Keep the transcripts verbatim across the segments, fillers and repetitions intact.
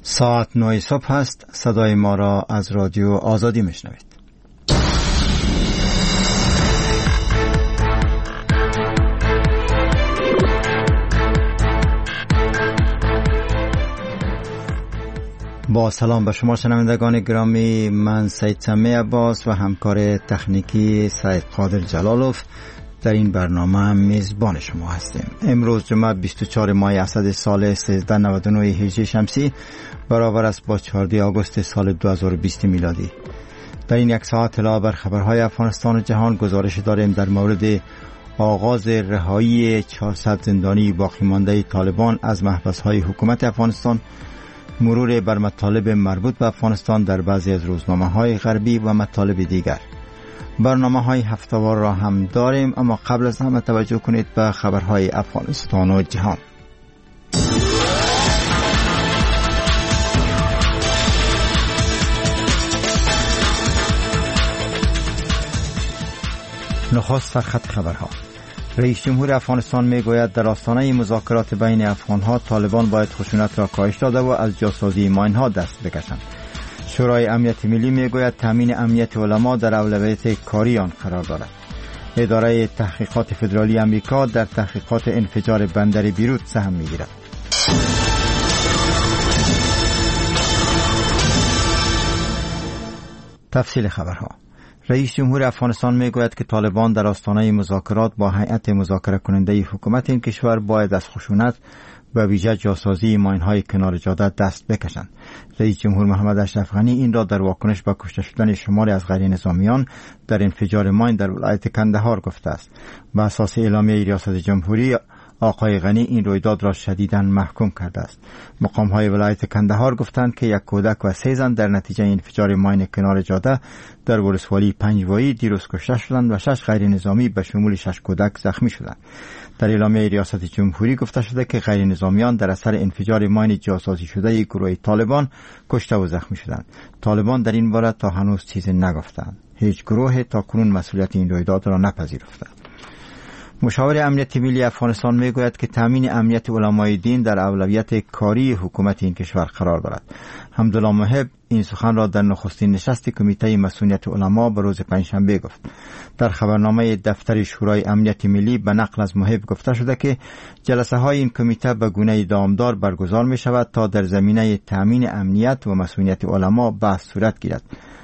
ساعت نه صبح است. صدای ما را از رادیو آزادی میشنوید. با سلام به شما شنوندگان گرامی، من سید سمی عباس و همکار تکنیکی سید قادر جلالوف در این برنامه میزبان شما هستیم. امروز جمعه بیست و چهارم ماه اسد سال سیزده نود و نه هجری شمسی برابر است با چهاردهم آگوست سال دو هزار و بیست میلادی. در این یک ساعت اطلاع بر خبرهای افغانستان و جهان گزارش داریم در مورد آغاز رهایی چهارصد زندانی باقی مانده طالبان از محبس‌های حکومت افغانستان، مرور بر مطالب مربوط به افغانستان در بعضی از روزنامه‌های غربی و مطالب دیگر. برنامه‌های هفته‌وار را هم داریم، اما قبل از همه توجه کنید به خبرهای افغانستان و جهان. نخست سرخط خبرها. رئیس جمهور افغانستان میگوید در آستانه مذاکرات بین افغان‌ها طالبان باید خشونت را کاهش داده و از جاسازی ماین‌ها دست بکشند. شورای امنیت ملی میگوید تامین امنیت علما در اولویت کاری آن قرار دارد. اداره تحقیقات فدرالی آمریکا در تحقیقات انفجار بندر بیروت سهم میگیرد. تفصیل خبرها. رئیس جمهور افغانستان میگوید که طالبان در آستانه مذاکرات با هیئت مذاکره کننده حکومت این کشور باید از خشونت و ویژه جاسازی ماین‌های کنار جاده دست بکشند. رئیس جمهور محمد اشرف غنی این را در واکنش به کشته شدن شماری از غیر نظامیان در انفجار ماین در ولایت کندهار گفته است. بر اساس اعلامیه ریاست جمهوری، آقای غنی این رویداد را شدیداً محکوم کرده است. مقام‌های ولایت کندهار گفتند که یک کودک و سه زن در نتیجه انفجار ماین کنار جاده در ولسوالی پنجوایی دیروز کشته شدند و شش غیر نظامی به شمول شش کودک زخمی شدند. در اعلامیه ریاست جمهوری گفته شده که غیر نظامیان در اثر انفجار ماین جاسازی شده گروه طالبان کشته و زخمی شدند. طالبان در این باره تا هنوز چیزی نگفتند. هیچ گروه تا کنون مسئولیت این رویداد را نپذیرفته. مشاور امنیت ملی افغانستان میگوید که تامین امنیت علمای دین در اولویت کاری حکومت این کشور قرار دارد. حمدالله محب این سخن را در نخستین نشست کمیته مسئولیت علما به روز پنجشنبه گفت. در خبرنامه دفتر شورای امنیت ملی به نقل از محب گفته شده که جلسه های این کمیته به گونه دامدار برگزار می شود تا در زمینه تامین امنیت و مسئولیت علما بحث صورت گیرد.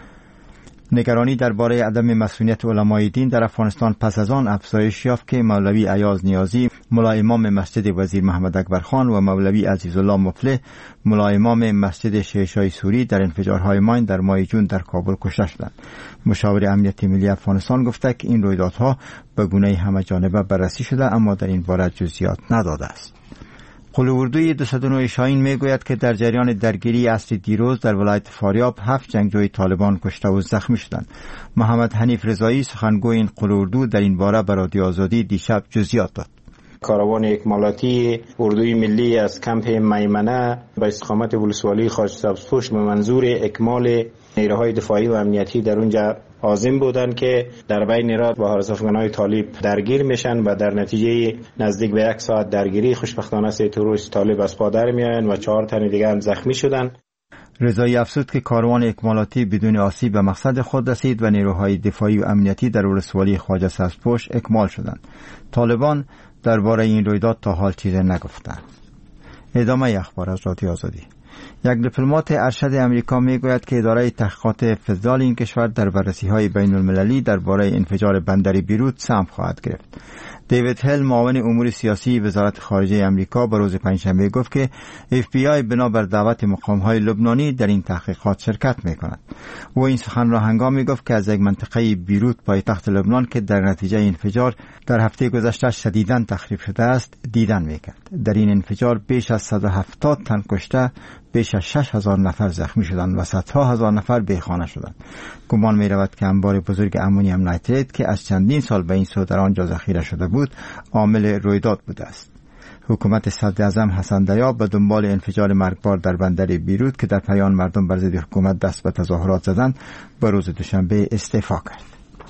نگرانی درباره عدم مسئولیت علمای دین در افغانستان پس از آن افزایش یافت که مولوی ایاز نیازی، ملا امام مسجد وزیر محمد اکبر خان و مولوی عزیزالله مفلح، ملا امام مسجد شیشای سوری در انفجارهای ماین در ماه جون در کابل کشته شدند. مشاور امنیت ملی افغانستان گفته که این رویدادها به گونه همه جانبه بررسی شده، اما در این باره جزئیات نداده است. قلواردوی دویست و نه شاهین میگوید که در جریان درگیری عصر دیروز در ولایت فاریاب هفت جنگجوی طالبان کشته و زخمی شدند. محمد حنیف رضایی سخنگوی این قلواردو در این باره به رادیو آزادی دیشب جزئیات داد. کاروان اکمالاتی اردوی ملی از کمپ میمنه به استقامت ولسوالی خاج سبزپوش به منظور اکمال نیروهای دفاعی و امنیتی در اونجا عازم بودند که در بین ایران با حراس افغانهای طالب درگیر میشن و در نتیجه نزدیک به یک ساعت درگیری خوشبختانه سه تروریست طالب از پا در میآیند و چهار تن دیگه هم زخمی شدند. رضایی افزود که کاروان اکمالاتی بدون آسیب به مقصد خود رسید و نیروهای دفاعی و امنیتی در ولسوالی خواجه سبزپوش اکمال شدند. طالبان درباره این رویداد تا حال چیزی نگفتند. ادامه اخبار از رادیو آزادی. یک دیپلمات ارشد امریکا میگوید که اداره تحقیقات فدرال این کشور در بررسی‌های بین المللی درباره انفجار بندر بیروت سهم خواهد گرفت. دیوید هل معاون امور سیاسی وزارت خارجه امریکا به روز پنجشنبه گفت که اف بی آی بنابر دعوت مقام‌های لبنانی در این تحقیقات شرکت می‌کند. او این سخن را هنگامی گفت که از یک منطقه بیروت پایتخت لبنان که در نتیجه انفجار در هفته گذشته شدیداً تخریب شده است دیدن می‌کرد. در این انفجار بیش از صد و هفتاد تن کشته، بیش از شش هزار نفر زخمی شدند و صدها هزار نفر بیخانه شدند. گمان می رود که انبار بزرگ امونیم نایتریت که از چندین سال به این سو در آنجا ذخیره شده بود عامل رویداد بوده است. حکومت صدر اعظم حسن دیاب به دنبال انفجار مرگبار در بندر بیروت که در پایان مردم بر ضد حکومت دست به تظاهرات زدند به روز دوشنبه استعفا کرد.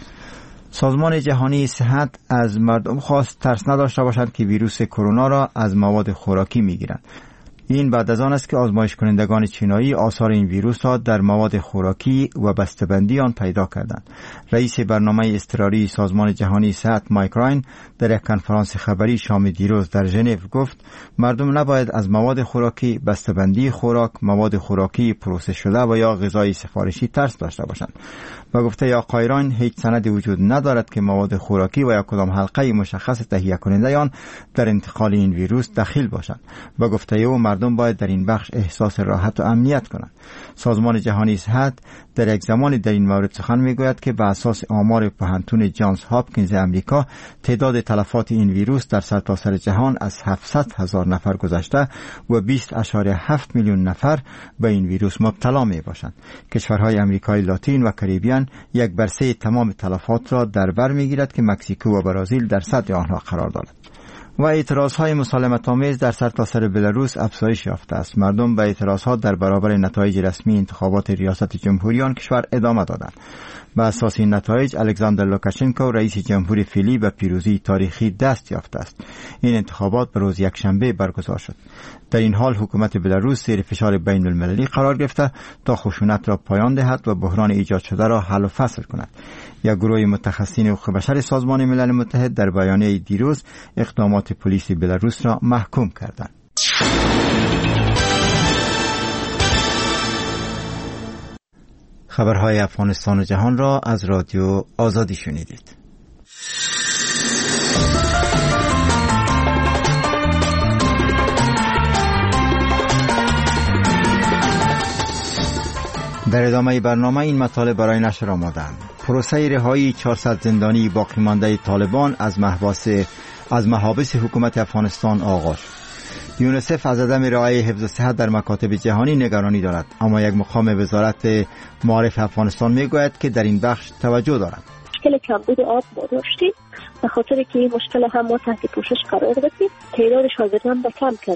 سازمان جهانی صحت از مردم خواست ترس نداشته باشند که ویروس کرونا را از مواد خوراکی میگیرند. این بعد از آن است که آزمایش کنندگان چینایی آثار این ویروس را در مواد خوراکی و بسته‌بندی آن پیدا کردند. رئیس برنامه اضطراری سازمان جهانی صحت مایک راین در یک کنفرانس خبری شام دیروز در ژنو گفت مردم نباید از مواد خوراکی، بسته‌بندی خوراک، مواد خوراکی پروسس شده و یا غذای سفارشی ترس داشته باشند. و گفته آقای راین هیچ سندی وجود ندارد که مواد خوراکی و یا کدام حلقه مشخص تهیه کننده آن در انتقال این ویروس دخیل باشند. و گفته او مردم باید در این بخش احساس راحت و امنیت کنند. سازمان جهانی صحت در یک زمانی در این مورد سخن میگوید که به اساس آمار پوهنتون جانز هاپکینز امریکا تعداد تلفات این ویروس در سرتاسر جهان از هفتصد هزار نفر گذشته و بیست ممیز هفت میلیون نفر به این ویروس مبتلا می باشند. کشورهای امریکای لاتین و کریبیان یک بر سه تمام تلفات را در بر میگیرد که مکزیکو و برزیل در صدر آنها قرار دارد. و اعتراضهای مسالمت آمیز در سرتاسر بلاروس افزایش یافته است. مردم به اعتراضها در برابر نتایج رسمی انتخابات ریاست جمهوری آن کشور ادامه دادند. به اساس این نتایج الکساندر لوکاشنکو رئیس جمهوری فعلی به پیروزی تاریخی دست یافته است. این انتخابات به روز یکشنبه برگزار شد. در این حال حکومت بلاروس زیر فشار بین المللی قرار گرفته تا خشونت را پایان دهد و بحران ایجاد شده را حل و فصل کند. یک گروه متخصصین حقوق بشر سازمان ملل متحد در بیانیه دیروز اقدامات پلیس بلاروس را محکوم کردند. خبرهای افغانستان و جهان را از رادیو آزادی شنیدید. در ادامه برنامه این مطالب برای نشر آمدند. پروسه رهایی چهارصد زندانی باقی مانده طالبان از محبس از محابس حکومت افغانستان آغاز شد. یونیسف از عدم رعایت حفظ صحت در مکاتب جهانی نگرانی دارد، اما یک مقام وزارت معارف افغانستان میگوید که در این بخش توجه دارد. مشکل کمبود آب ما داشتیم، به خاطر که این مشکل هم ما تحت پوشش قرار دادیم، تعداد شاگردان را کم کرد.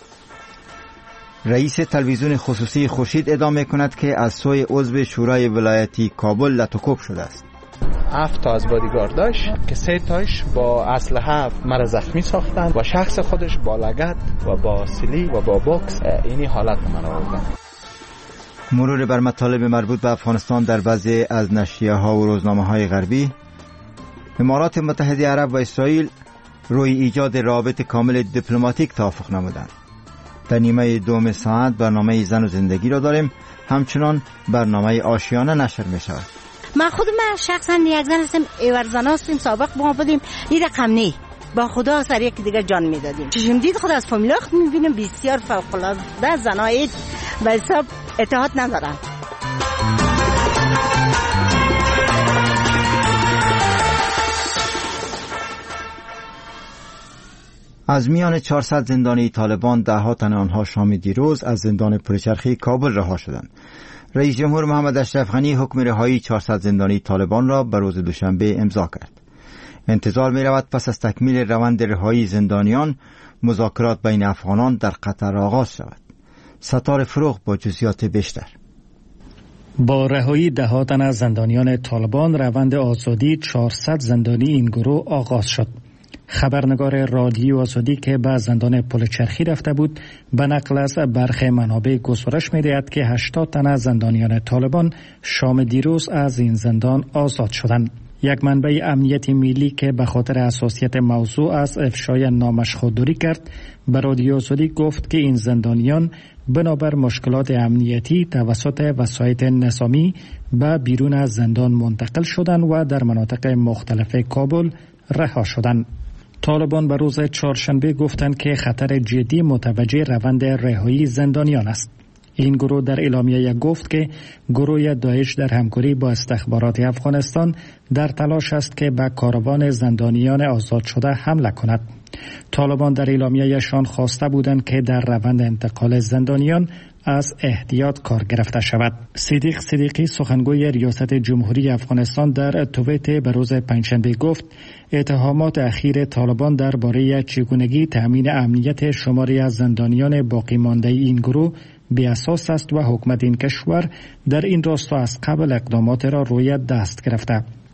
رئیس تلویزیون خصوصی خورشید ادامه کند که از سوی عضو شورای ولایتی کابل لطوکوب شده است. هفت تا از بادیگارداش که سه تاش با اسلحه مرا زخمی ساختن و شخص خودش با لگد و با سلی و با بوکس اینی حالت من آوردن. مرور بر مطالب مربوط به افغانستان در بعضی از نشریه ها و روزنامه های غربی. امارات متحده عرب و اسرائیل روی ایجاد رابط کامل دیپلماتیک توافق نمودند. در نیمه دوم ساعت برنامه زن و زندگی را داریم، همچنان برنامه آشیانه نشر می شود. من خود من شخصا یک زن هستم، ایورزن هستیم، سابق با بودیم، این رقم نی با خدا سر یک دیگه جان میدادیم. چشم دید خود از فامیلا خود میبینیم بسیار فوق‌العاده زنای به حساب اتحاد ندارن. از میان چهارصد زندانی طالبان ده ها تن آنها شام دیروز از زندان پلچرخی کابل رها شدند. رئیس جمهور محمد اشرف غنی حکم رهایی چهارصد زندانی طالبان را به روز دوشنبه امضا کرد. انتظار می رود پس از تکمیل روند رهایی زندانیان مذاکرات بین افغانان در قطر آغاز شود. ستار فروغ با جزئیات بیشتر. با رهایی ده ها تن از زندانیان طالبان روند آزادی چهارصد زندانی این گروه آغاز شد. خبرنگار رادیو آزادی که به زندان پلچرخی رفته بود به نقل از برخی منابع گزارش می‌دهد که هشتاد تن از زندانیان طالبان شام دیروز از این زندان آزاد شدند. یک منبع امنیتی ملی که به خاطر حساسیت موضوع از افشای نامش خودداری کرد به رادیو آزادی گفت که این زندانیان بنابر مشکلات امنیتی توسط وسایط نظامی به بیرون از زندان منتقل شدند و در مناطق مختلف کابل رها شدند. طالبان به روز چهارشنبه گفتند که خطر جدی متوجه روند رهایی زندانیان است. این گروه در اعلامیه گفت که گروه داعش در همکاری با استخبارات افغانستان در تلاش است که به کاروان زندانیان آزاد شده حمله کند. طالبان در اعلامیه‌شان خواسته بودند که در روند انتقال زندانیان از احتیاط کار گرفته شود. صدیق صدیقی سخنگوی ریاست جمهوری افغانستان در توییت به روز پنجشنبه گفت اتهامات اخیر طالبان درباره چگونگی تأمین امنیت شماری از زندانیان باقی مانده این گروه بی اساس است و حکومت این کشور در این راستا از قبل اقدامات را روی دست گرفته.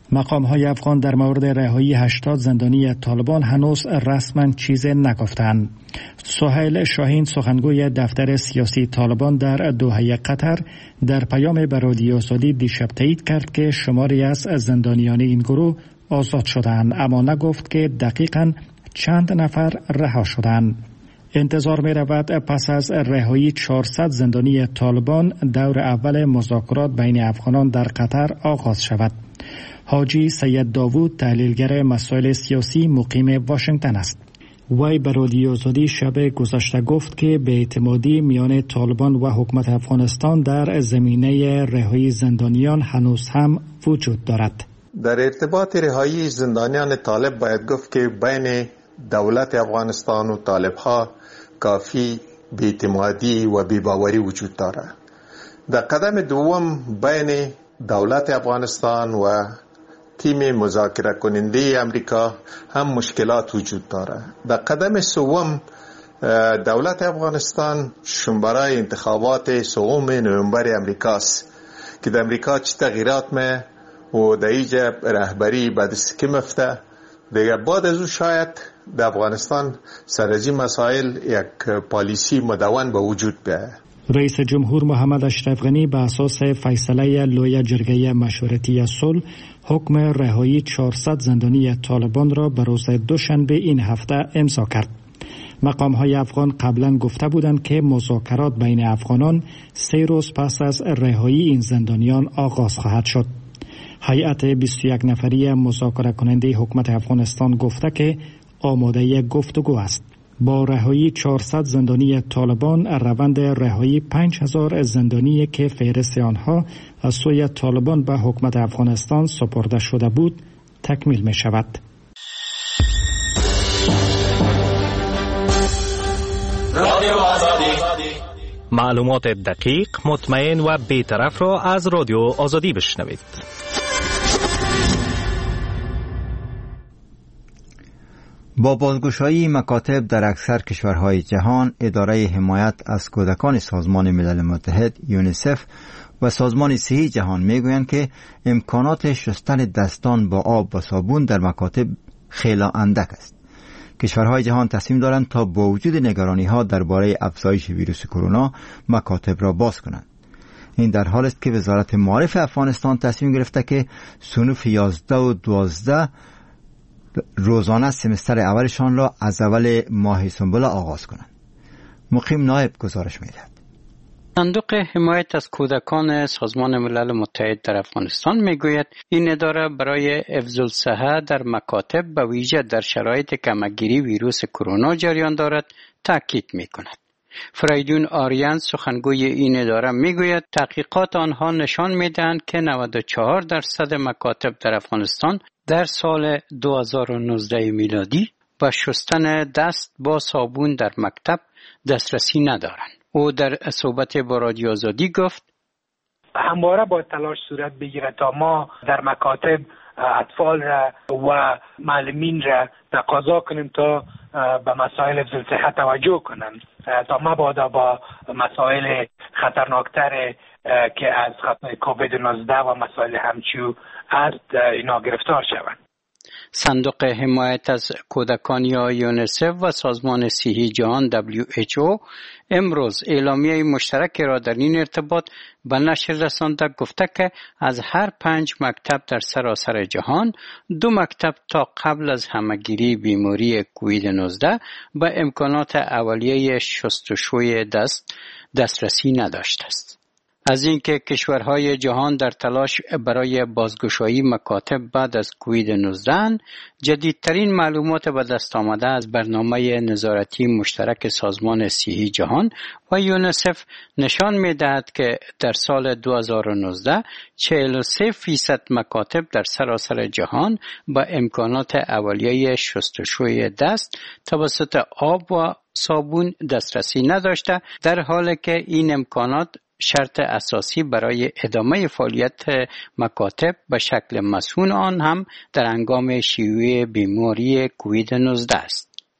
مقام های افغان در مورد رهایی هشتاد زندانی طالبان هنوز رسما چیزی نگفتند. سهیل شاهین سخنگوی دفتر سیاسی طالبان در دوحه قطر در پیام به رادیو آزادی دیشب تایید کرد که شماری از زندانیان این گروه آزاد شدند، اما نگفت که دقیقاً چند نفر رها شدند. انتظار می رود پس از رهایی چهارصد زندانی طالبان دور اول مذاکرات بین افغانان در قطر آغاز شود. حاجی سید داوود تحلیلگر مسائل سیاسی مقیم واشنگتن است. وی به رادیو آزادی شب گذشته گفت که بی‌اعتمادی میان طالبان و حکومت افغانستان در زمینه رهایی زندانیان هنوز هم وجود دارد. در ارتباط رهایی زندانیان طالب باید گفت که بین دولت افغانستان و طالب ها کافی بی‌اعتمادی و بی‌باوری وجود دارد. در قدم دوم بین دولت افغانستان و تیم مذاکره کننده امریکا هم مشکلات وجود دارد. در قدم سوم دولت افغانستان شنبرای انتخابات سوم نوامبر امریکاست که در امریکا چه تغییرات می و در اینجا رهبری بعد از که مفته دیگه بعد از او شاید در افغانستان سر از این مسائل یک پالیسی مدون به وجود بیاید. رئیس جمهور محمد اشرف غنی به اساس فیصله لوی جرگه مشورتی صلح حکم رهایی چهارصد زندانی طالبان را به روز دوشنبه این هفته امضا کرد. مقام های افغان قبلا گفته بودند که مذاکرات بین افغانان سه روز پس از رهایی این زندانیان آغاز خواهد شد. هیئت بیست و یک نفری مذاکره کننده حکومت افغانستان گفته که آماده گفتگو است. با رهایی چهارصد زندانی طالبان روند رهایی پنج هزار زندانی که فهرست آنها از سوی طالبان به حکومت افغانستان سپرده شده بود تکمیل می شود. رادیو آزادی، معلومات دقیق، مطمئن و بی‌طرف را از رادیو آزادی بشنوید. با بازگشایی مکاتب در اکثر کشورهای جهان، اداره حمایت از کودکان سازمان ملل متحد یونیسف و سازمان صحی جهان میگویند که امکانات شستن دستان با آب و صابون در مکاتب خیلی اندک است. کشورهای جهان تصمیم دارند تا با وجود نگرانی ها درباره افزایش ویروس کرونا مکاتب را باز کنند. این در حالی است که وزارت معارف افغانستان تصمیم گرفته که صنوف یازده و دوازده روزانه سمستر اولشان را از اول ماه سنبل آغاز کنند. مقیم نایب گزارش می‌دهد. صندوق حمایت از کودکان سازمان ملل متحد در افغانستان میگوید این اداره برای حفظ الصحه در مکاتب به ویژه در شرایط کمگیری ویروس کرونا جریان دارد تاکید میکند. فریدون آریان سخنگوی این اداره میگوید تحقیقات آنها نشان میدهند که نود و چهار درصد مکاتب در افغانستان در سال دو هزار و نوزده میلادی با شستن دست با صابون در مکتب دسترسی ندارند. او در صحبت با رادیو آزادی گفت همواره با تلاش صورت بگیرد تا ما در مکاتب اطفال را و معلمین را تقاضا کنیم تا به مسائل حفظ الصحه توجه کنند تا مبادا با مسائل خطرناکتر که از خطر کووید نوزده و مسائل همچو است اینا گرفتار شوند. صندوق حمایت از کودکان یا یونیسف و سازمان صحی جهان دبلیو اچ او امروز اعلامیه مشترک را در این ارتباط به نشر رسانده گفته که از هر پنج مکتب در سراسر جهان دو مکتب تا قبل از همهگیری بیماری کووید نوزده به امکانات اولیه شستشوی دست دسترسی نداشته است. از اینکه کشورهای جهان در تلاش برای بازگشایی مکاتب بعد از کووید نوزده، جدیدترین معلومات به دست آمده از برنامه نظارتی مشترک سازمان صحی جهان و یونیسف نشان می‌دهد که در سال دو هزار و نوزده چهل و سه فیصد مکاتب در سراسر جهان با امکانات اولیه شستشوی دست توسط آب و صابون دسترسی نداشته، در حالی که این امکانات شرط اساسی برای ادامه فعالیت مکاتب به شکل مسئول آن هم در هنگام شیوع بیماری کووید نوزده است.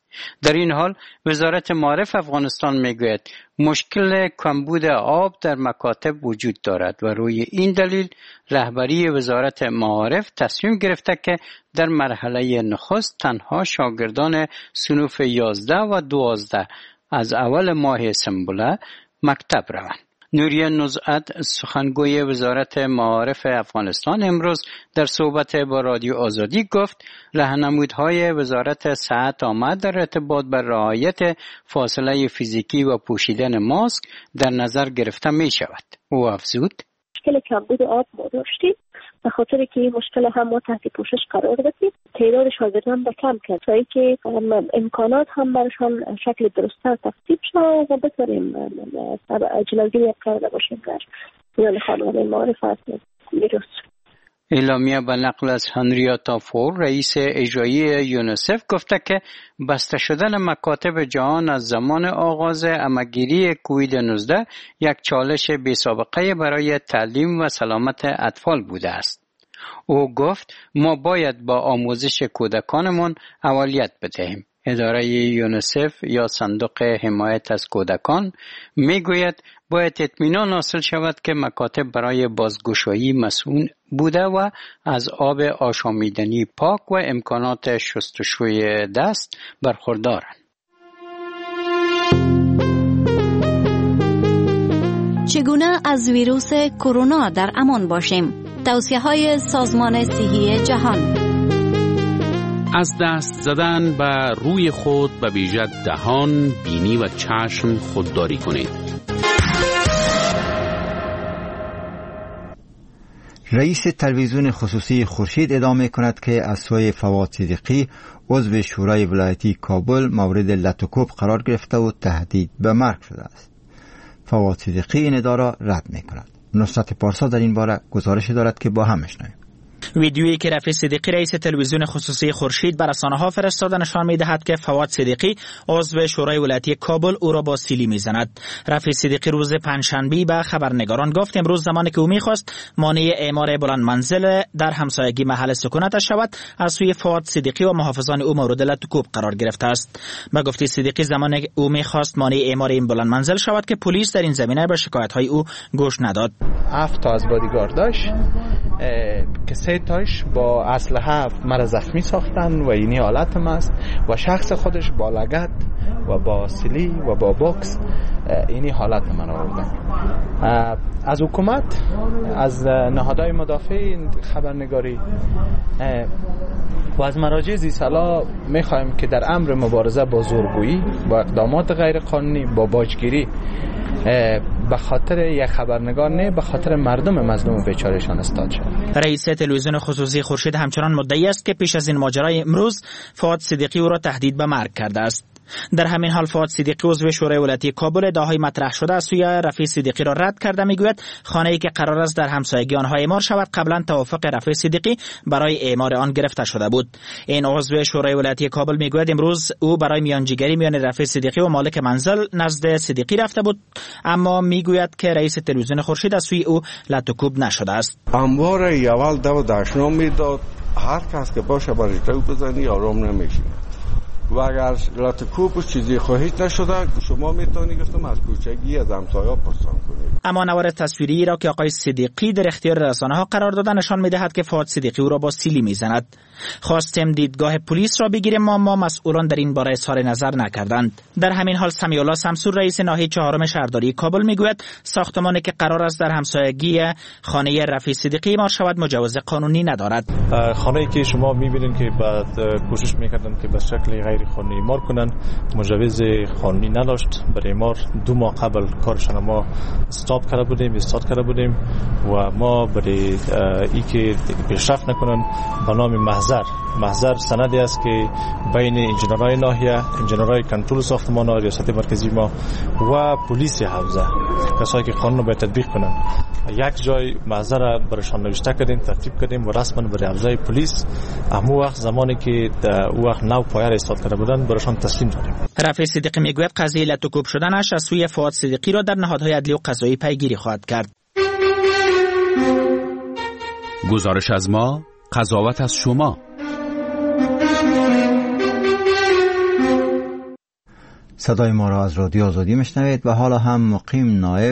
در این حال وزارت معارف افغانستان میگوید مشکل کمبود آب در مکاتب وجود دارد و روی این دلیل رهبری وزارت معارف تصمیم گرفته که در مرحله نخست تنها شاگردان صنوف یازده و دوازده از اول ماه سنبله مکتب روند. نوریه نزعت سخنگوی وزارت معارف افغانستان امروز در صحبت با رادیو آزادی گفت راهنمودهای وزارت صحت آمد در ارتباط با رعایت فاصله فیزیکی و پوشیدن ماسک در نظر گرفته می شود. او افزود مشکل کمبود آب ما داشتیم، به خاطر که این مشکل هم ما تحت پوشش قرار دادیم. تعداد شاگردان را کم کرد تا اینکه امکانات هم برشان شکل درست‌تر ترتیب شود و بتوانیم جلوگیری کرده باشیم در میان خانواده معارف هستیم. ویروس اعلامیه به نقل از هنریاتا فور رئیس اجرایی یونیسف گفته که بسته شدن مکاتب جهان از زمان آغاز همه‌گیری کووید نوزده یک چالش بی سابقه برای تعلیم و سلامت اطفال بوده است. او گفت ما باید با آموزش کودکانمان اولویت بدهیم. اداره یونیسف یا صندوق حمایت از کودکان میگوید باید اطمینان حاصل شود که مکاتب برای بازگشایی مسئول بوده و از آب آشامیدنی پاک و امکانات شستشوی دست برخوردارند. چگونه از ویروس کرونا در امان باشیم؟ توصیه‌های سازمان صحی جهان. از دست زدن به روی خود به ویژه دهان، بینی و چشم خودداری کنید. رئیس تلویزیون خصوصی خورشید ادامه کند که از سوی فواد صدیقی عضو شورای ولایتی کابل مورد لطوکوب قرار گرفته و تهدید به مرگ شده است. فواد صدیقی این ادعا را رد می کند. نصرت پارسا در این باره گزارش دارد که با هم میشنویم. ویدیویی که رفیع صدیقی رئیس تلویزیون خصوصی خورشید بر رسانه‌ها فرستاده نشان می‌دهد که فواد صدیقی عضو شورای ولایتی کابل او را با سیلی می‌زند. رفیع صدیقی روز پنجشنبه به خبرنگاران گفت امروز زمانی که او می‌خواست مانع اعمار بلند منزل در همسایگی محل سکونتش شود، از سوی فواد صدیقی و محافظان او مورد لطوکوب قرار گرفته است. به گفته صدیقی زمانی او می‌خواست مانع اعمار این بلند منزل شود که پلیس در این زمینه به شکایت‌های او گوش نداد. هفت تا از بادیگارد داشت که سه تاش با اسلحه مرا زخمی ساختن و اینی حالتم است و شخص خودش با لگد و با سیلی و با بوکس اینی حالت من آوردن. از حکومت، از نهادهای مدافع خبرنگاری و از مراجع ذی صلاح میخوایم که در امر مبارزه با زورگویی، با اقدامات غیرقانونی، با باجگیری به خاطر یک خبرنگار نه، به خاطر مردم مظلوم بیچارهشان استاد شد. رئیس تلویزیون خصوصی خورشید همچنان مدعی است که پیش از این ماجرای امروز فواد صدیقی او را تهدید به مرگ کرده است. در همین حال فواد صدیقی عضو شورای ولایتی کابل ادعاهای مطرح شده از سوی رفیع صدیقی را رد کرده. میگوید خانه‌ای که قرار است در همسایگی آنها اعمار شود قبلا توافق رفیع صدیقی برای اعمار آن گرفته شده بود. این عضو شورای ولایتی کابل میگوید امروز او برای میانجیگری میان رفیع صدیقی و مالک منزل نزد صدیقی رفته بود، اما میگوید که رئیس تلویزیون خورشید از سوی او لطوکوب نشده است. انبار اول دو داشنام میداد، هر کس که باشه برای تو بزنی آرام نمیشه و اگر لطوکوب و چیزی خواهید نشده شما میتونید گفتم از کوچگی از همسایه‌ها پرسان کنید. اما نوار تصویری را که آقای صدیقی در اختیار رسانه‌ها قرار دادن نشان میدهد که فواد صدیقی او را با سیلی میزند. خواستیم دیدگاه پلیس را بگیریم اما مسئولان در این باره اظهار نظر نکردند. در همین حال سمیع الله شمسور رئیس ناحیه چهارم شهرداری کابل میگوید ساختمانی که قرار است در همسایگی خانه رفیع صدیقی اعمار شود مجوز قانونی ندارد. خانه‌ای که شما میبینید که بعد کوشش میکردن که به شکل غیر قانونی اعمار کنن، مجوز قانونی نداشت. برای اعمار دو ماه قبل کارشان ما استاپ کرده بودیم استارت کرده بودیم و ما برای ای که پیشرفت نکنن به نام محضر محضر سندی است که بین انجینرهای ناحیه، انجینرهای کنترل ساختمان ها، ریاست مرکزی ما و پلیس حوزه، کسایی که قانون رو باید تطبیق کنن، یک جای محضر را برایشان نوشته کردیم، ترتیب کردیم و رسما برای حوزه پلیس همون وقت زمانی که او وقت نو پایه استارت کرده بودن برایشان تسلیم دادیم. رفیع صدیقی میگوید قضیه لطوکوب شدنش از سوی فواد صدیقی را در نهادهای عدلی و قضایی پیگیری خواهد کرد. گزارش از ما، قضاوت از شما. صدای ما را از رادیو آزادی میشنوید و حالا هم مقیم نایب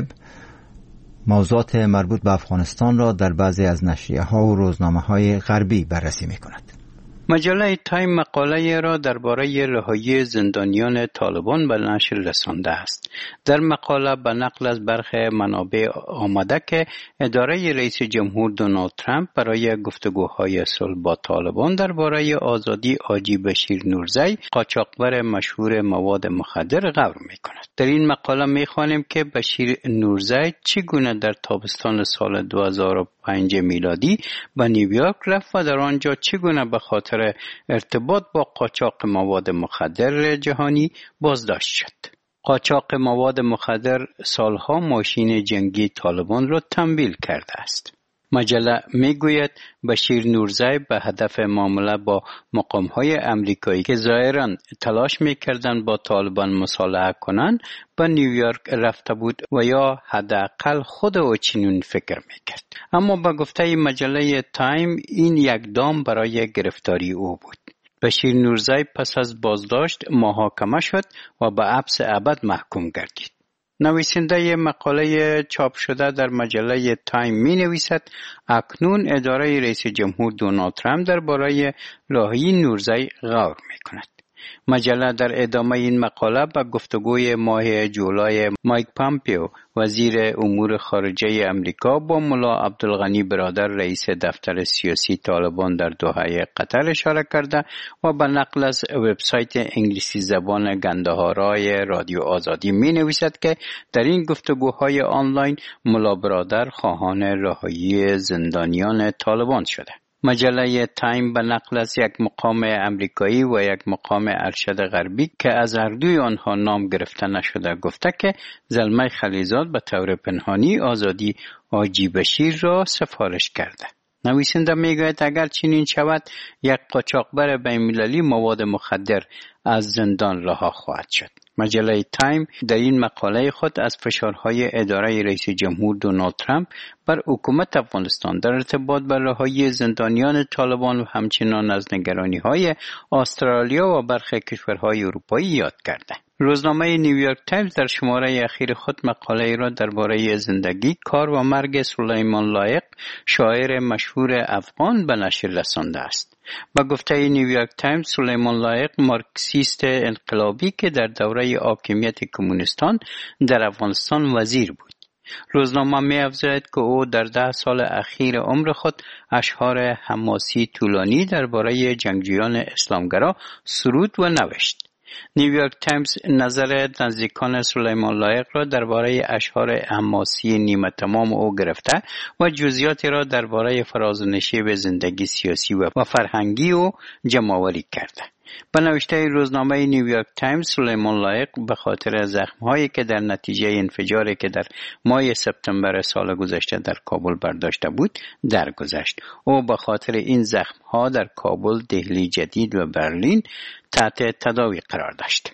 موضوعات مربوط به افغانستان را در بعضی از نشریه ها و روزنامه های غربی بررسی می کند. مجله تایم مقاله را درباره رهایی زندانیان طالبان به نشر رسانده است. در مقاله به نقل از برخی منابع آمده که اداره رئیس جمهور دونالد ترامپ برای گفتگوهای صلح با طالبان درباره آزادی حاجی بشیر نورزی، قاچاقبر مشهور مواد مخدر، غور می‌کند. در این مقاله می‌خوانیم که بشیر نورزی چگونه در تابستان سال دو هزار و پنج میلادی به نیویورک رفت و در آنجا چگونه به خاطر ارتباط با قاچاق مواد مخدر جهانی بازداشت شد. قاچاق مواد مخدر سالها ماشین جنگی طالبان را تمویل کرده است. مجله میگوید بشیر نورزی به هدف معامله با مقام‌های امریکایی که ظاهراً تلاش می‌کردند با طالبان مصالحه کنند به نیویورک رفته بود و یا حداقل خود او چنین فکر می‌کرد. اما به گفته مجله تایم این یک دام برای گرفتاری او بود. بشیر نورزی پس از بازداشت محاکمه شد و به حبس ابد محکوم گردید. نویسنده مقاله چاپ شده در مجله تایم می نویسد اکنون اداره رئیس جمهور دونالد ترامپ درباره رهایی نورزی غور می کند. مجله در ادامه این مقاله به گفتگوی ماه جولای مایک پامپیو وزیر امور خارجه امریکا با ملا عبدالغنی برادر رئیس دفتر سیاسی طالبان در دوحه قطر اشاره کرده و به نقل از وبسایت انگلیسی زبان گندهارای رادیو آزادی می نویسد که در این گفتگوهای آنلاین ملا برادر خواهان رهایی زندانیان طالبان شده. مجله تایم به نقل از یک مقام امریکایی و یک مقام ارشد غربی که از هر دوی آنها نام گرفته نشده گفته که زلمه خلیزاد به طور پنهانی آزادی حاجی بشیر را سفارش کرده. نویسنده میگوید اگر چنین شود یک قاچاقبر بین‌المللی مواد مخدر از زندان رها خواهد شد. مجله تایم در این مقاله خود از فشارهای اداره رئیس جمهور دونالد ترامپ بر حکومت افغانستان در ارتباط با رهایی زندانیان طالبان و همچنان از نگرانی‌های استرالیا و برخی کشورهای اروپایی یاد کرده. روزنامه نیویورک تایمز در شماره اخیر خود مقاله را درباره زندگی، کار و مرگ سلیمان لایق، شاعر مشهور افغان به نشر رسانده است. با گفته نیویورک تایمز، سلیمان لایق مارکسیست انقلابی که در دوره حاکمیت کمونیستان در افغانستان وزیر بود. روزنامه می افزاید که او در ده سال اخیر عمر خود اشعار حماسی طولانی درباره جنگجویان اسلامگرا سرود و نوشت. نیویورک تایمز نظر نزدیکان سلیمان لایق را درباره اشعار حماسی نیمه تمام او گرفته و جزئیاتی را درباره فرازنشیب زندگی سیاسی و فرهنگی او جمع‌آوری کرده. به نوشته روزنامه نیویورک تایمز، سلیمان لایق به خاطر زخم‌هایی که در نتیجه انفجاری که در ماه سپتامبر سال گذشته در کابل برداشته بود درگذشت. او به خاطر این زخم‌ها در کابل، دهلی جدید و برلین تحت تداوی قرار داشت.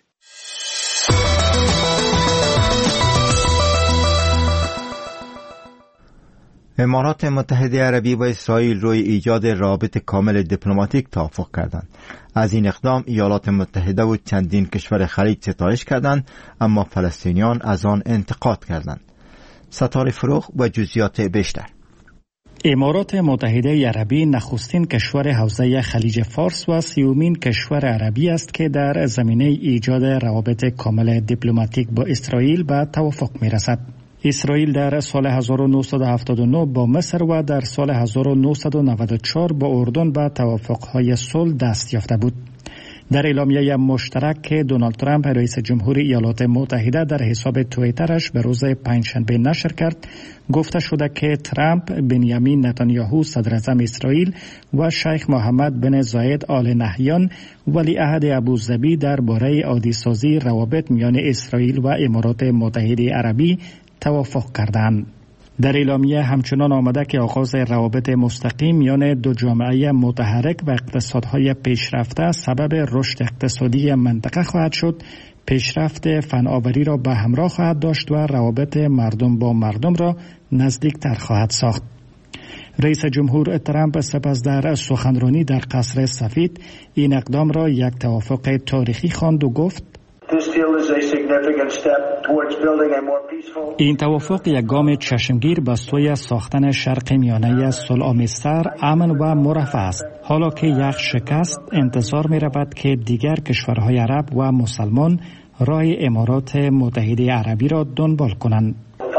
امارات متحده عربی و اسرائیل روی ایجاد رابط کامل دیپلماتیک توافق کردند. از این اقدام ایالات متحده و چندین کشور خلیج ستایش کردند، اما فلسطینیان از آن انتقاد کردند. ستاره فروغ و جزئیات بیشتر. امارات متحده عربی نخستین کشور حوزه خلیج فارس و سیومین کشور عربی است که در زمینه ایجاد روابط کامل دیپلماتیک با اسرائیل به توافق می‌رسد. اسرائیل در سال هزار و نهصد و هفتاد و نه با مصر و در سال هزار و نهصد و نود و چهار با اردن به توافق‌های صلح دست یافته بود. در اعلامیه مشترک که دونالد ترامپ رئیس جمهور ایالات متحده در حساب توییترش به روز پنجشنبه نشر کرد، گفته شده که ترامپ بنیامین نتانیاهو صدر اعظم اسرائیل و شیخ محمد بن زاید آل نهیان ولیعهد ابوظبی درباره عادی‌سازی روابط میان اسرائیل و امارات متحده عربی توافق کردند. در اعلامیه همچنان آمده که آغاز روابط مستقیم میان دو جامعه متحرک و اقتصادهای پیشرفته سبب رشد اقتصادی منطقه خواهد شد، پیشرفت فناوری را به همراه خواهد داشت و روابط مردم با مردم را نزدیکتر خواهد ساخت. رئیس جمهور ترامپ سپس در سخنرانی در قصر سفید این اقدام را یک توافق تاریخی خواند و گفت: این توافق یک گام چشمگیر به سوی ساختن شرق میانه صلح‌آمیزتر، امن و مرفه است. حالا که یک شکست، انتظار می رود که دیگر کشورهای عرب و مسلمان راه امارات متحده عربی را دنبال کنند.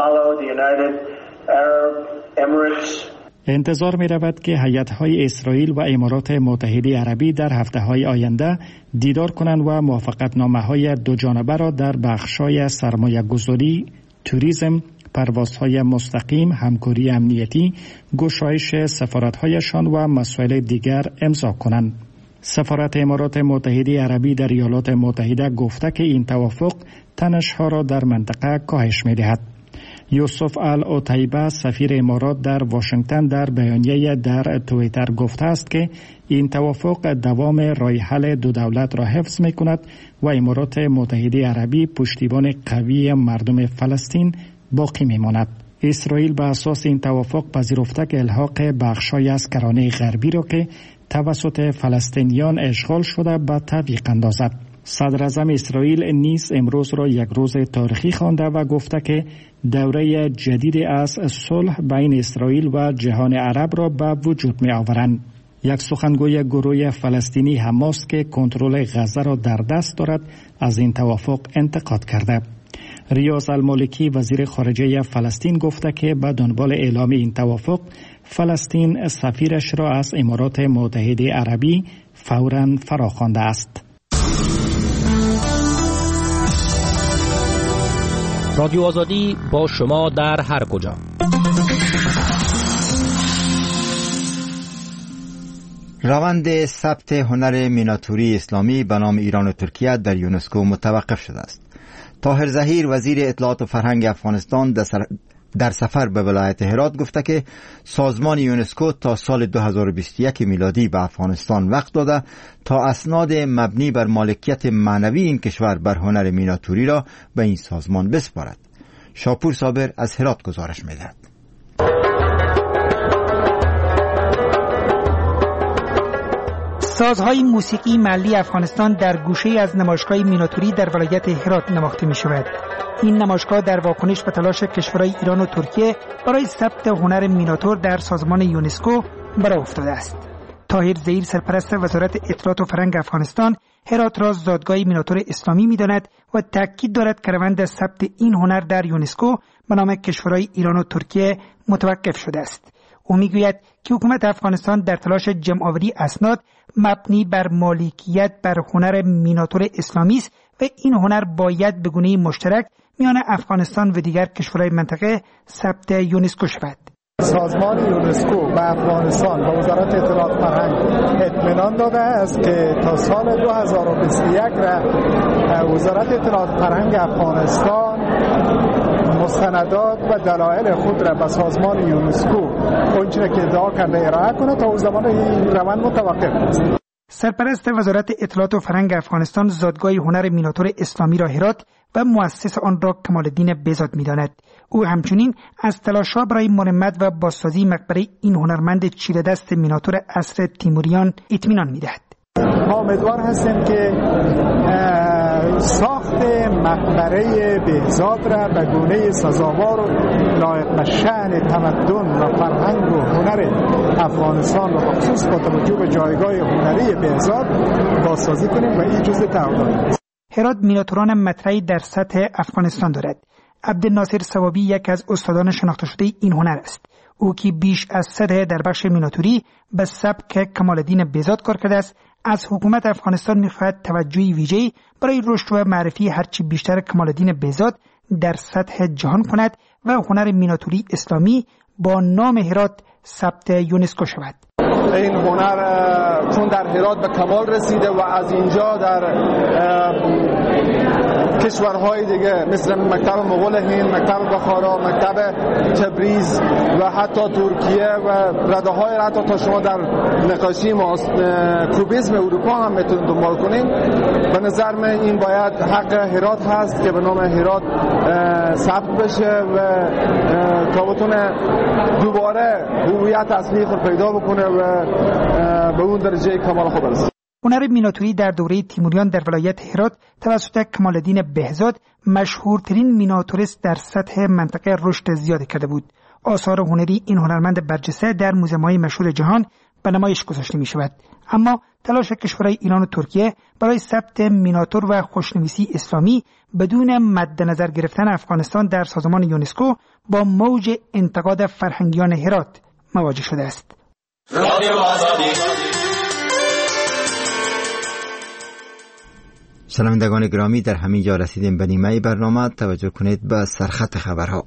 انتظار می رود که هیئت‌های اسرائیل و امارات متحده عربی در هفته‌های آینده دیدار کنند و موافقتنامه‌های دو جانبه را در بخش‌های سرمایه‌گذاری، توریسم، پروازهای مستقیم، همکاری امنیتی، گشایش سفارت‌هایشان و مسائل دیگر امضا کنند. سفارت امارات متحده عربی در ایالات متحده گفته که این توافق تنش‌ها را در منطقه کاهش می‌دهد. یوسف ال-عتیبه سفیر امارات در واشنگتن در بیانیه در توییتر گفته است که این توافق دوام راه حل دو دولت را حفظ می‌کند و امارات متحده عربی پشتیبان قوی مردم فلسطین باقی می‌ماند. اسرائیل به اساس این توافق پذیرفته که الحاق بخش‌های از کرانه غربی را که توسط فلسطینیان اشغال شده به تعویق اندازد. صدر اعظم اسرائیل نیز امروز را یک روز تاریخی خوانده و گفته که دوره جدید از صلح بین اسرائیل و جهان عرب را به وجود می آورند. یک سخنگوی گروه فلسطینی حماس که کنترل غزه را در دست دارد از این توافق انتقاد کرده. ریاض المالکی وزیر خارجه فلسطین گفته که به دنبال اعلام این توافق فلسطین سفیرش را از امارات متحده عربی فوراً فراخوانده است. رادیو آزادی با شما در هر کجا. روند ثبت هنر میناتوری اسلامی به نام ایران و ترکیه در یونسکو متوقف شده است. طاهر ظهیر وزیر اطلاعات و فرهنگ افغانستان در سفر به ولایت هرات گفته که سازمان یونسکو تا سال دو هزار و بیست و یک میلادی به افغانستان وقت داده تا اسناد مبنی بر مالکیت معنوی این کشور بر هنر میناتوری را به این سازمان بسپارد. شاپور صابر از هرات گزارش می‌دهد. سازهای موسیقی محلی افغانستان در گوشه از نمایشگاه میناتوری در ولایت هرات نواخته می شود. این نمایشگاه در واکنش به تلاش کشورهای ایران و ترکیه برای ثبت هنر میناتور در سازمان یونسکو برآ افتاده است. طاهر ظهیر سرپرست وزارت اطلاعات و فرهنگ افغانستان هرات را زادگاه میناتور اسلامی می‌داند و تاکید دارد که روند ثبت این هنر در یونسکو به نام کشورهای ایران و ترکیه متوقف شده است. او میگوید که حکومت افغانستان در تلاش جمع‌آوری اسناد مبنی بر مالکیت بر هنر میناتور اسلامی است و این هنر باید به گونه‌ای مشترک میان افغانستان و دیگر کشورهای منطقه ثبت یونسکو شود. سازمان یونسکو به افغانستان و وزارت اطلاعات فرهنگ اطمینان داده است که تا سال دو هزار و بیست و یک را وزارت اطلاعات فرهنگ افغانستان مستندات و دلایل خود را به سازمان یونسکو اونچه که ادعا کرده ارائه کنه تا او زمان این روند متوقف است. سرپرست وزارت اطلاعات و فرهنگ افغانستان زادگاه هنر میناتور اسلامی را هرات و مؤسس آن را کمال الدین بهزاد می‌داند. او همچنین از تلاش‌ها برای مرمت و بازسازی مقبره این هنرمند چیره دست میناتور عصر تیموریان اطمینان می‌دهد. ما امیدوار هستیم که ساخت مقبره بهزاد را به گونه سزاوار و لایق به شأن تمدن و فرهنگ و هنر افغانستان و خصوص با توجه به جایگاه هنری بهزاد بازسازی کنیم و این جزء تعهدات است. هرات میناتوران مطرحی در سطح افغانستان دارد. عبدالناصر ثوابی یک از استادان شناخته شده این هنر است. او که بیش از سه دهه در بخش میناتوری به سبک کمال الدین بهزاد کار کرده است، از حکومت افغانستان می‌خواهد توجهی ویژه‌ای برای رشد و معرفی هرچی بیشتر کمال الدین بهزاد در سطح جهان کند و هنر میناتوری اسلامی با نام هرات ثبت یونسکو شود. این هنر چون در هرات به کمال رسیده و از اینجا در کشورهای دیگه مثل مکتب مغول هند، مکتب بخارا، مکتب تبریز و حتی ترکیه و رده‌های حتی تا شما در نقاشی کوبیسم اروپا هم میتونید دنبال کنید. به نظر من این باید حق هرات هست که به نام هرات ثبت بشه و تا بتونه دوباره هویت اصلی خود پیدا بکنه و به اون درجه کمال خود برسه. هنر میناتوری در دوره تیموریان در ولایت هرات توسط کمالالدین بهزاد مشهورترین میناتوریست در سطح منطقه رشد زیاد کرده بود. آثار هنری این هنرمند برجسته در موزه‌های مشهور جهان به نمایش گذاشته می شود. اما تلاش کشورهای ایران و ترکیه برای ثبت میناتور و خوشنویسی اسلامی بدون مد نظر گرفتن افغانستان در سازمان یونسکو با موج انتقاد فرهنگیان هرات مواجه شده است. رادیو آزادی. شنوندگان گرامی، در همین جا رسیدیم به نیمه برنامه. توجه کنید به سرخط خبرها.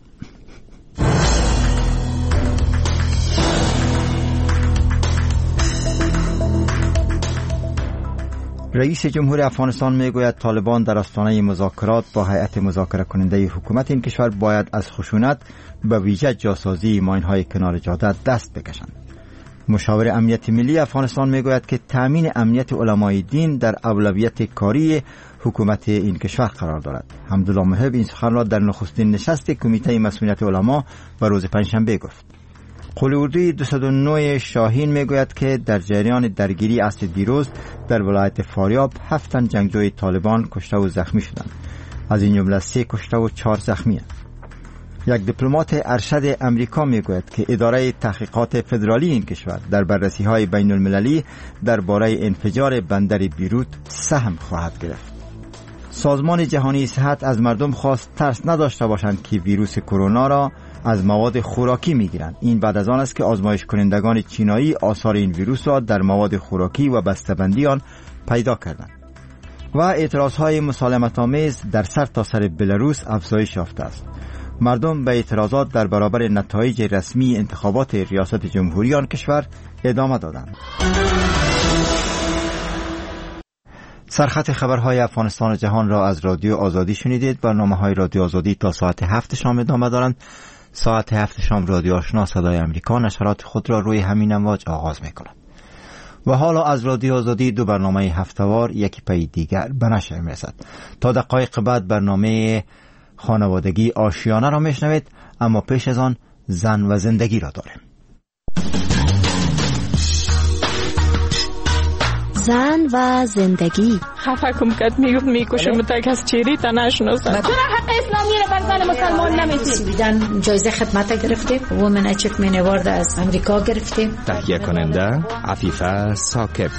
رئیس جمهور افغانستان میگوید طالبان در آستانه مذاکرات با هیئت مذاکره کننده حکومت این کشور باید از خشونت به ویژه جاسازی ماین‌های کنار جاده دست بکشند. مشاور امنیت ملی افغانستان میگوید که تامین امنیت علمای دین در اولویت کاری حکومت این کشور قرار دارد. حمدالله محب این سخن را در نخستین نشست کمیته مسئولیت علما و روز پنجشنبه گفت. قول اردوی دویست و نه شاهین میگوید که در جریان درگیری عصر دیروز در ولایت فاریاب هفت تن جنگجوی طالبان کشته و زخمی شدند. از این جمله سه کشته و چهار زخمی. یک دیپلمات ارشد امریکا میگوید که اداره تحقیقات فدرالی این کشور در بررسی‌های بین المللی درباره انفجار بندر بیروت سهم خواهد گرفت. سازمان جهانی صحت از مردم خواست ترس نداشته باشند که ویروس کرونا را از مواد خوراکی میگیرند. این بعد از آن است که آزمایش کنندگان چینایی آثار این ویروس را در مواد خوراکی و بسته‌بندی آن پیدا کردند. و اعتراضهای مسالمت‌آمیز در سرتاسر بلاروس افزایش یافته است. مردم به اعتراضات در برابر نتایج رسمی انتخابات ریاست جمهوری آن کشور ادامه دادند. سرخط خبرهای افغانستان و جهان را از رادیو آزادی شنیدید. برنامه‌های رادیو آزادی تا ساعت هفت شام ادامه دارند. ساعت هفت شام رادیو آشنا صدای امریکا نشرات خود را روی همین امواج آغاز می‌کند. و حالا از رادیو آزادی دو برنامه هفته‌وار یکی پی دیگر به نشر می‌رسد. تا دقایق بعد برنامه خانوادگی آشیانه را میشنوید، اما پیش از آن زن و زندگی را داریم. زن و زندگی. خفه کم کد میگفت میکشم تا کس چیری تا نشناسد. چرا حق اسلامی را بر زن مسلمان نمیتیم؟ سویدن جایزه خدمت گرفتیم، وومن اچیومنت اوارد از امریکا گرفتیم. تهیه کننده عفیفه ثاقب.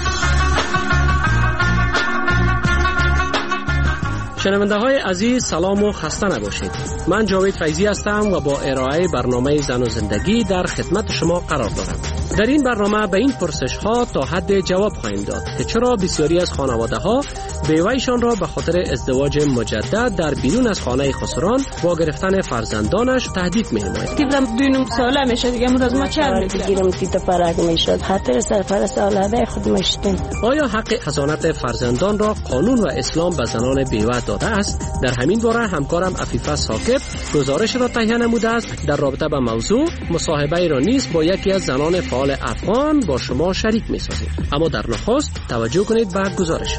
شنونده های عزیز سلام و خسته نباشید. من جاوید فیضی هستم و با ارائه برنامه زن و زندگی در خدمت شما قرار دارم. در این برنامه به این پرسش ها تا حد جواب خواهیم داد که چرا بسیاری از خانواده ها بیوه‌شان را به خاطر ازدواج مجدد در بیرون از خانه خسران با گرفتن فرزندانش تهدید می‌نماید. دیدم دو نیم ساله میشه دیگه امروز ما چهار میگیرم تیتا پرک میشد خاطر سرپرست اولاد خود مشتیم. آیا حق حضانت فرزندان را قانون و اسلام به زنان بیوه داده است؟ در همین باره همکارم عفیفه ثاقب گزارش را تهیه نموده است. در رابطه با موضوع مصاحبه را نیز با یکی از زنان فعال افغان با شما شریک می‌سازیم. اما در نخست توجه کنید به گزارش.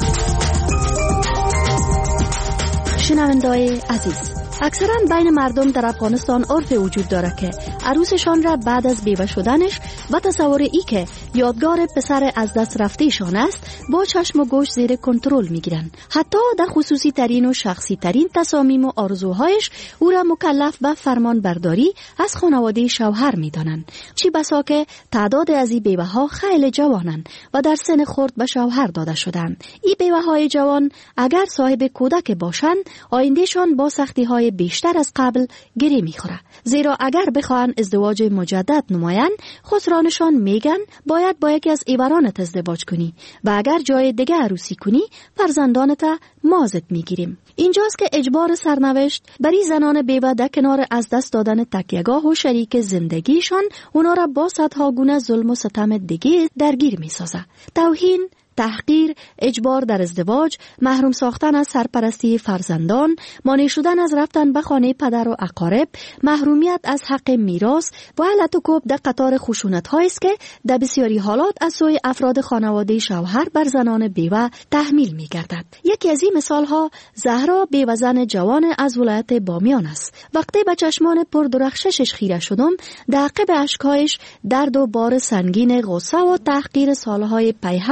شنونده‌های عزیز، اکثرا بین مردم در افغانستان عرف وجود دارد که عروسشان را بعد از بیوه شدنش و تصور ای که یادگار پسر از دست رفتهشان است با چشم و گوش زیر کنترل میگیرند. حتی در خصوصی ترین و شخصی ترین تصامیم و آرزوهایش او را مکلف به فرمان برداری از خانواده شوهر میدانند. چی بسا که تعداد از این بیوه ها خیلی جوانند و در سن خرد به شوهر داده شدند. این بیوه های جوان اگر صاحب کودک باشند آیندهشان با سختی های بیشتر از قبل گره میخوره، زیرا اگر بخواهند ازدواج مجدد نمایند خسرانشان میگن باید با یکی از ایورانت ازدواج کنی و اگر جای دیگه عروسی کنی فرزندانت مازت میگیریم. اینجاست که اجبار سرنوشت بری زنان بیوه در کنار از دست دادن تکیه‌گاه و شریک زندگیشان اونا را با صدها گونه ظلم و ستم دیگه درگیر میسازه. توهین، تحقیر، اجبار در ازدواج، محروم ساختن از سرپرستی فرزندان، مانع شدن از رفتن به خانه پدر و اقارب، محرومیت از حق میراث و علت و کوب در قطار خشونت‌هایی است که در بسیاری حالات از سوی افراد خانواده شوهر بر زنان بیوه تحمیل می‌گردد. یکی از این مثال‌ها زهرا بیوه زن جوان از ولایت بامیان است. وقتی به چشمان پردرخششش خیره شدم، در عقب اشک‌هایش درد و بار سنگین غصه و تحقیر سالهای پیهم زندگی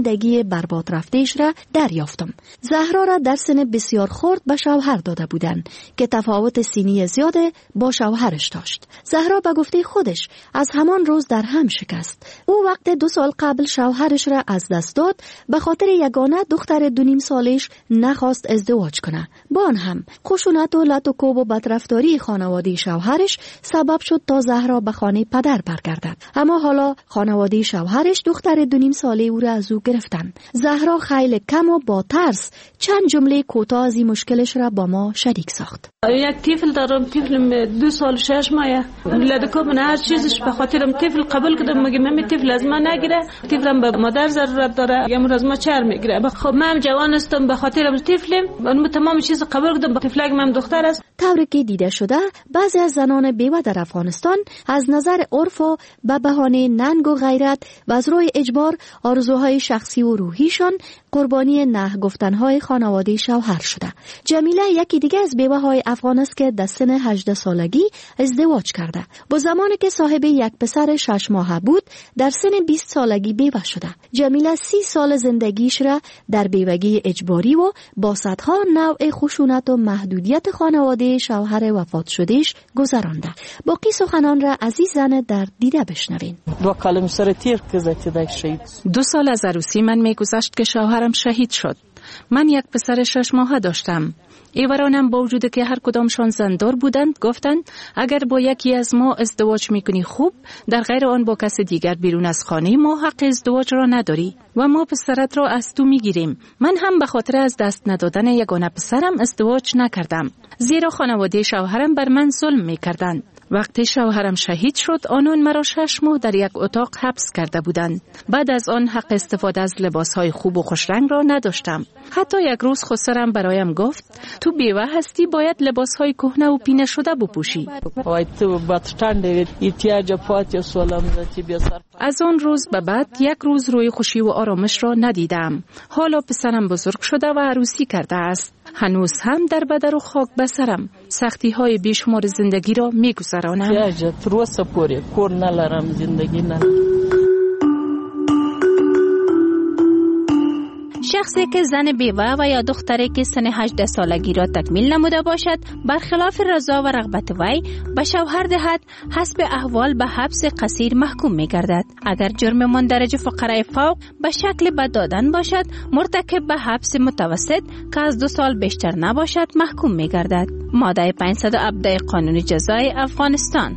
زندگی برباد رفتهش را دریافتم. زهرا را در سن بسیار خرد به شوهر داده بودند که تفاوت سنی زیاد با شوهرش داشت. زهرا به گفته خودش از همان روز در هم شکست. او وقت دو سال قبل شوهرش را از دست داد به خاطر یگانه دختر دو نیم سالش نخواست ازدواج کنه. با آن هم خشونت و لط و کوب و بدرفتاری خانواده شوهرش سبب شد تا زهرا به خانه پدر برگردد. اما حالا خانواده شوهرش دختر دو نیم ساله او را از او گرفتن. زهرا خیلی کم و با ترس چند جمله کوتاه از این مشکلش را با ما شریک ساخت. یک طفل دارم، طفلم دو سال شش ماه. لدکو من هر چیزش به خاطرم طفل قبول کردم، مگه من طفل از من نگیره، طفلم به مادر ضرورت داره، یا از ما چر میگیره. خب من جوان هستم، به خاطرم طفلم من تمام چیز قبول کردم، طفلک من دختر است. طوری که دیده شده بعضی از زنان بیوه در افغانستان از نظر عرف و به بهانه ننگ و غیرت و از روی اجبار آرزوهای شخصی و روحیشان قربانی نه گفتنهای خانواده شوهر شده. جمیله یکی دیگه از بیوه های افغان است که در سن هجده سالگی ازدواج کرده. با زمانی که صاحب یک پسر شش ماهه بود در سن بیست سالگی بیوه شده. جمیله سی سال زندگیش را در بیوگی اجباری و با صدها نوع خشونت و محدودیت خانواده شوهر وفات شدهش گذرانده. باقی سخنان را از این زن در دیده بشنوین. دو کلم سر تیر که زدی شهید. دو سال از عروسی من میگذشت که شوهرم شهید شد. من یک پسر شش ماهه داشتم. ایورانم با وجود که هر کدامشان زندار بودند گفتند اگر با یکی از ما ازدواج میکنی خوب، در غیر آن با کس دیگر بیرون از خانه ما حق ازدواج را نداری و ما پسرت را از تو میگیریم. من هم به خاطر از دست ندادن یگانه پسرم ازدواج نکردم، زیرا خانواده شوهرم بر من ظلم میکردند. وقتی شوهرم شهید شد آنان مرا شش ماه در یک اتاق حبس کرده بودند. بعد از آن حق استفاده از لباسهای خوب و خوشرنگ را نداشتم. حتی یک روز خسرم برایم گفت تو بیوه هستی، باید لباسهای کهنه و پینه شده بپوشی. از آن روز به بعد یک روز روی خوشی و آرامش را ندیدم. حالا پسرم بزرگ شده و عروسی کرده است. هنوز هم در بدر و خاک بسرم سختی های بیشمار زندگی را می گذرانم. شخصی که زن بیوه و یا دختری که سن هجده سالگی را تکمیل نموده باشد برخلاف رضا و رغبت وی به شوهر دهد، حسب احوال به حبس قصیر محکوم می گردد. اگر جرم مندرج فقره فوق به شکل بد دادن باشد، مرتکب به حبس متوسط که از دو سال بیشتر نباشد محکوم می گردد. ماده پانصد و هفده قانون جزای افغانستان.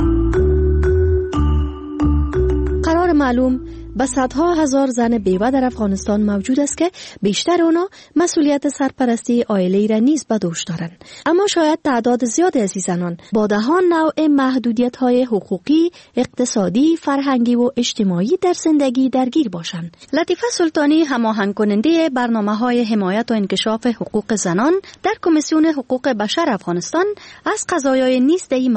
قرار معلوم به صدها هزار زن بیوه در افغانستان موجود است که بیشتر اونا مسئولیت سرپرستی عائله را نیز به دوش دارند. اما شاید تعداد زیاد از این زنان با دهان نوع محدودیت‌های حقوقی، اقتصادی، فرهنگی و اجتماعی در زندگی درگیر باشند. لطیفه سلطانی هماهنگ کننده برنامه‌های حمایت و انکشاف حقوق زنان در کمیسیون حقوق بشر افغانستان از قضایای نیز